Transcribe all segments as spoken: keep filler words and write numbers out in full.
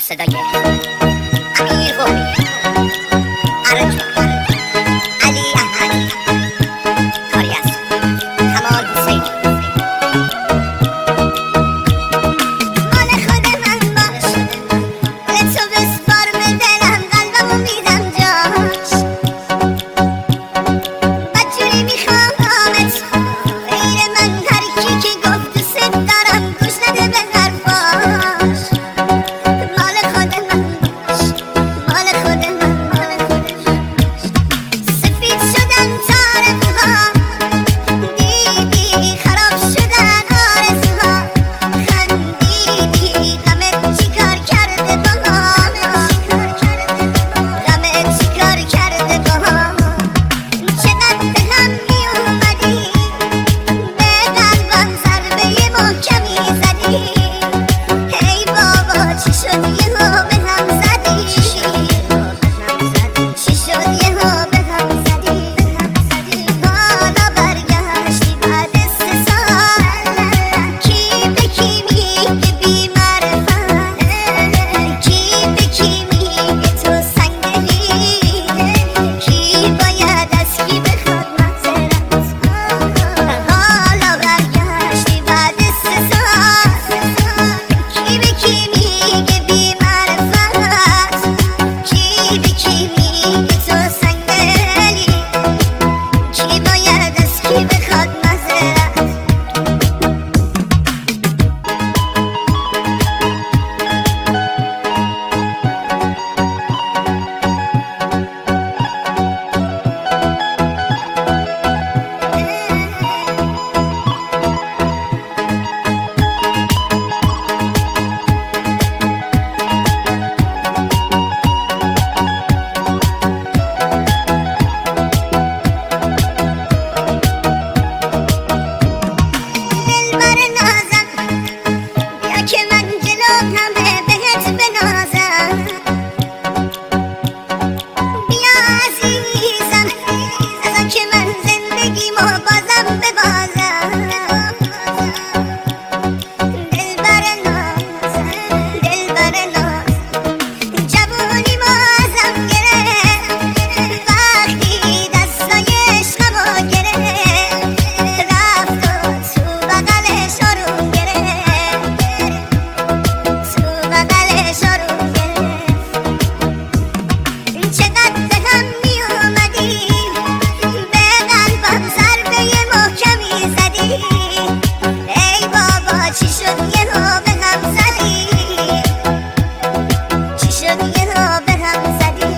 صدای امیر قومی، عرج علی احمدی، کاری از کمال حسینی. مال خود من باش، به تو بسپار، به دلم قلبمو میدم جاش. بدجوری میخوامت غیر من، هر کی که گفت دوست دارم گوش نده به حرفاش. مال خود من باش، مال خود من، مال خود من. سفید شدن تاره‌ها، دیدی خراب شدن آرزوها. خندیدی غمت چیکار کرده با ما، غمت چیکار کرده با ما. چقدر به هم میومدی، به قلبم ضربه محکمی زدی. ای بابا چی شد یهو به هم زدی، چی شد یهو به هم زدی. حالا برگشتی بعد سه سال، کی به کی میگه بی معرفت، کی به کی میگه تو سنگدلی، کی باید از کی بخواد معذرت. حالا برگشتی بعد سه سال، کی به کی میگه بی معرفت، کی به کی میگه تو سنگدلی، کی باید از کی بخواد معذرت. دلبر نازم بیا که من جلو همه بهت بنازم. بیا عزیزم از آن که من زندگیمو بازم ببازم. دلبر نازم، دلبر نازم، جوونیمو ازم گرفت وقتی دستای عشقمو گرفت. رفت و تو بغلش آروم گرفت، تو بغلش آروم گرفت. چقدر به هم میومدی، به قلبم ضربه محکمی زدی. ای بابا چی شد یهو به هم زدی، چی شد یهو به هم زدی.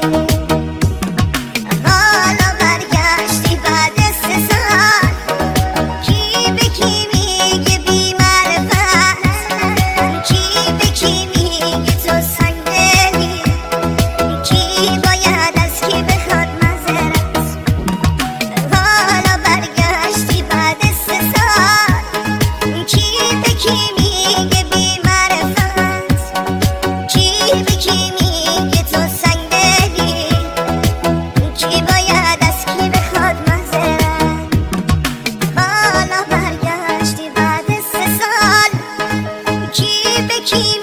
حالا برگشتی بعد سه سال، کی به کی میگه بی معرفت، کی به کی میگه تو سنگدلی، کی باید از کی بخواد معذرت. حالا برگشتی بعد سه سال، کی به کی میگه بی معرفت، کی به کی میگه تو سنگدلی، کی باید از کی بخواد معذرت. حالا برگشتی بعد سه سال، کی به کی